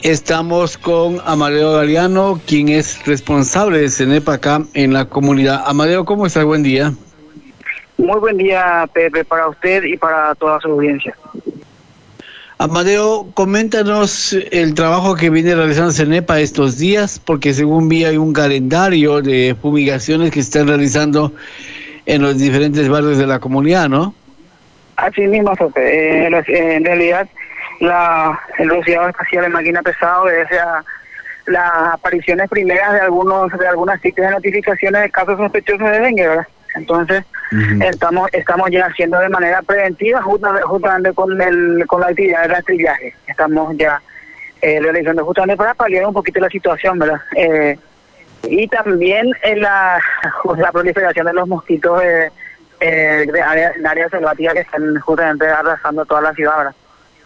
Estamos con Amadeo Galeano, quien es responsable de CENEPA acá en la comunidad. Amadeo, ¿cómo estás? Buen día. Muy buen día, Pepe, para usted y para toda su audiencia. Amadeo, coméntanos el trabajo que viene realizando CENEPA estos días, porque según vi hay un calendario de fumigaciones que están realizando en los diferentes barrios de la comunidad, ¿no? Así mismo, Pepe. En realidad, el rociado espacial de máquina pesada obedece a las apariciones primeras de algunas sitios de notificaciones de casos sospechosos de dengue, ¿verdad? Entonces, estamos ya haciendo de manera preventiva justamente con la actividad de rastrillaje. Estamos ya realizando justamente para paliar un poquito la situación, ¿verdad? Y también la proliferación de los mosquitos de áreas selváticas que están justamente arrasando toda la ciudad, ¿verdad?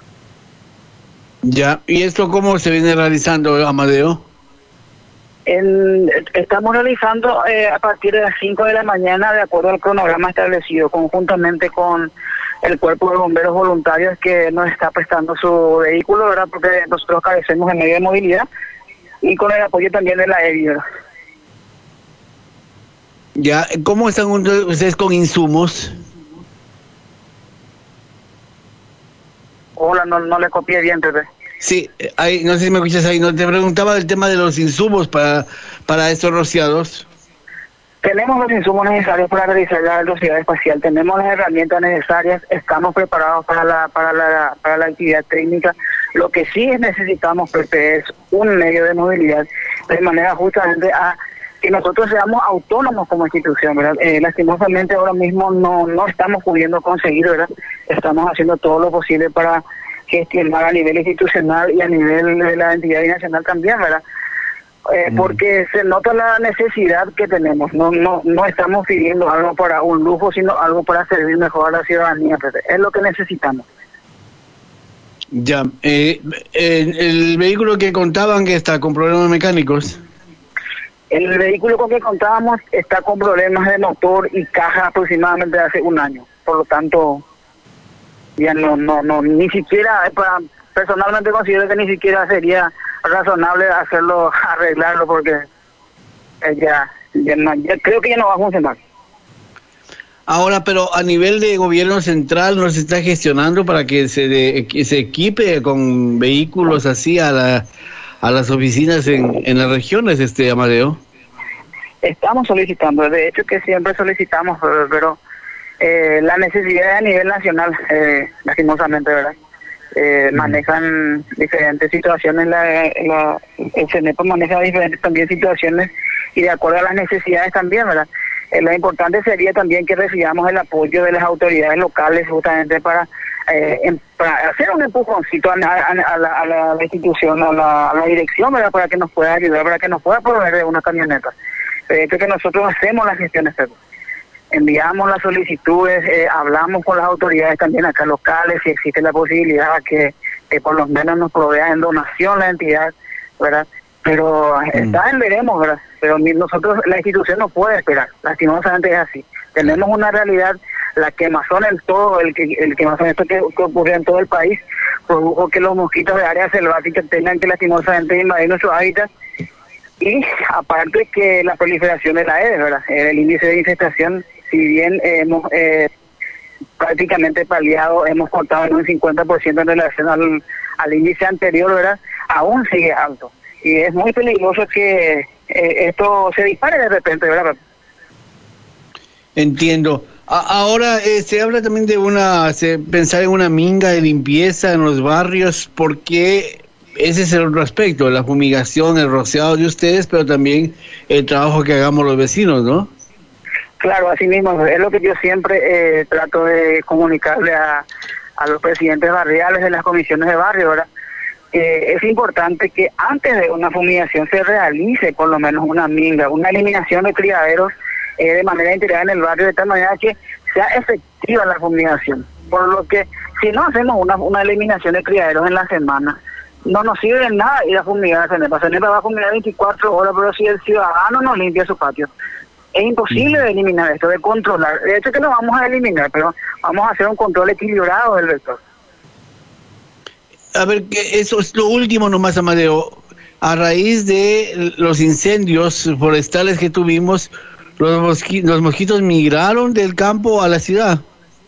Ya, ¿y esto cómo se viene realizando, Amadeo? Estamos realizando a partir de las 5 de la mañana, de acuerdo al cronograma establecido, conjuntamente con el Cuerpo de Bomberos Voluntarios que nos está prestando su vehículo, ¿verdad? Porque nosotros carecemos de medio de movilidad, y con el apoyo también de la EBI, ¿verdad? Ya, ¿cómo están ustedes con insumos? Hola, no le copié bien, Pepe. Sí, no sé si me escuchas ahí, no te preguntaba del tema de los insumos para estos rociados. Tenemos los insumos necesarios para realizar la rociado espacial, tenemos las herramientas necesarias, estamos preparados para la actividad técnica. Lo que sí necesitamos, Pepe, es un medio de movilidad, de manera justamente a que nosotros seamos autónomos como institución, ¿verdad? Lastimosamente ahora mismo no estamos pudiendo conseguir, ¿verdad? Estamos haciendo todo lo posible para gestionar a nivel institucional y a nivel de la entidad binacional también, ¿verdad? Porque se nota la necesidad que tenemos. No estamos pidiendo algo para un lujo, sino algo para servir mejor a la ciudadanía, Pepe. Es lo que necesitamos. Ya, el vehículo que contaban que está con problemas mecánicos. El vehículo con que contábamos está con problemas de motor y caja aproximadamente hace un año. Por lo tanto, ya ni siquiera, personalmente considero que ni siquiera sería razonable arreglarlo, porque ya creo que ya no va a funcionar. Ahora, pero a nivel de gobierno central, ¿no se está gestionando para que se equipe con vehículos así a las oficinas en las regiones, Amadeo? Estamos solicitando, de hecho que siempre solicitamos, pero la necesidad a nivel nacional, lastimosamente, ¿verdad? Manejan diferentes situaciones, el CENEPA maneja diferentes también situaciones, y de acuerdo a las necesidades también, ¿verdad? Lo importante sería también que recibamos el apoyo de las autoridades locales justamente para hacer un empujoncito a la institución, a la dirección, ¿verdad? Para que nos pueda ayudar, para que nos pueda proveer de una camioneta. De hecho que nosotros hacemos las gestiones, pero enviamos las solicitudes, hablamos con las autoridades también acá locales, si existe la posibilidad que por lo menos nos provean en donación la entidad, ¿verdad? Pero está en veremos, ¿verdad? Pero nosotros, la institución no puede esperar, lastimosamente es así. Tenemos una realidad, la quemazón en todo, el quemazón esto que ocurre en todo el país, produjo que los mosquitos de áreas selváticas tengan que lastimosamente invadir nuestro hábitat, y aparte que la proliferación de la Aedes, ¿verdad? El índice de infestación, si bien hemos prácticamente paliado, hemos cortado en un 50% en relación al índice anterior, ¿verdad? Aún sigue alto. Y es muy peligroso que esto se dispare de repente, ¿verdad? Entiendo. Ahora se habla también de pensar en una minga de limpieza en los barrios, porque ese es el otro aspecto, la fumigación, el rociado de ustedes, pero también el trabajo que hagamos los vecinos, ¿no? Claro, así mismo, es lo que yo siempre trato de comunicarle a los presidentes barriales de las comisiones de barrio, ¿verdad? Es importante que antes de una fumigación se realice por lo menos una minga, una eliminación de criaderos de manera integral en el barrio, de tal manera que sea efectiva la fumigación. Por lo que si no hacemos una eliminación de criaderos en la semana, no nos sirve de nada ir a fumigar a CENEPA. CENEPA va a fumigar 24 horas, pero si el ciudadano no limpia su patio, es imposible de eliminar esto, de controlar. De hecho que lo vamos a eliminar, pero vamos a hacer un control equilibrado del vector. A ver, que eso es lo último nomás, Amadeo. A raíz de los incendios forestales que tuvimos, los mosquitos migraron del campo a la ciudad.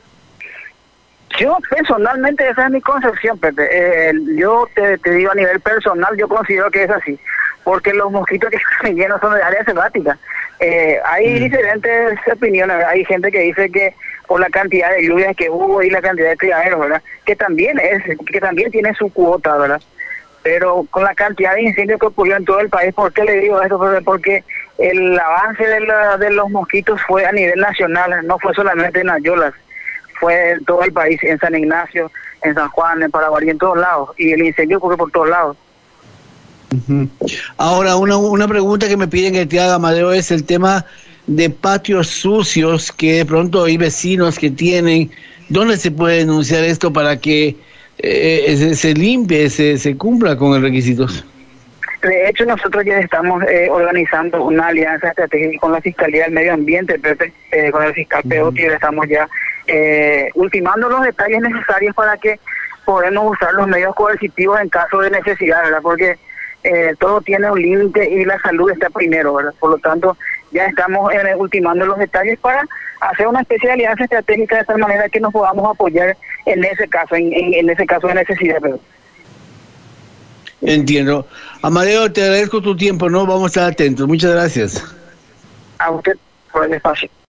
Yo personalmente, esa es mi concepción, Pepe. Yo te digo a nivel personal, yo considero que es así, porque los mosquitos que están llenos son de área selvática. Hay diferentes opiniones, hay gente que dice que por la cantidad de lluvias que hubo y la cantidad de criaderos, ¿verdad? Que también tiene su cuota, ¿verdad? Pero con la cantidad de incendios que ocurrió en todo el país, ¿por qué le digo esto? Porque el avance de los mosquitos fue a nivel nacional, no fue solamente en Ayolas, fue en todo el país, en San Ignacio, en San Juan, en Paraguay, en todos lados, y el incendio ocurrió por todos lados. Uh-huh. Ahora, una pregunta que me piden que te haga, Amadeo, es el tema de patios sucios que de pronto hay vecinos que tienen. ¿Dónde se puede denunciar esto para que se limpie, se cumpla con los requisitos? De hecho, nosotros ya estamos organizando una alianza estratégica con la Fiscalía del Medio Ambiente, Pepe, con el fiscal Peotti, estamos ya ultimando los detalles necesarios para que podamos usar los medios coercitivos en caso de necesidad, ¿verdad? Porque todo tiene un límite y la salud está primero, ¿verdad? Por lo tanto, ya estamos ultimando los detalles para hacer una especie de alianza estratégica de tal manera que nos podamos apoyar en ese caso, en ese caso de necesidad, ¿verdad? Entiendo. Amadeo, te agradezco tu tiempo, ¿no? Vamos a estar atentos. Muchas gracias. A usted por el espacio.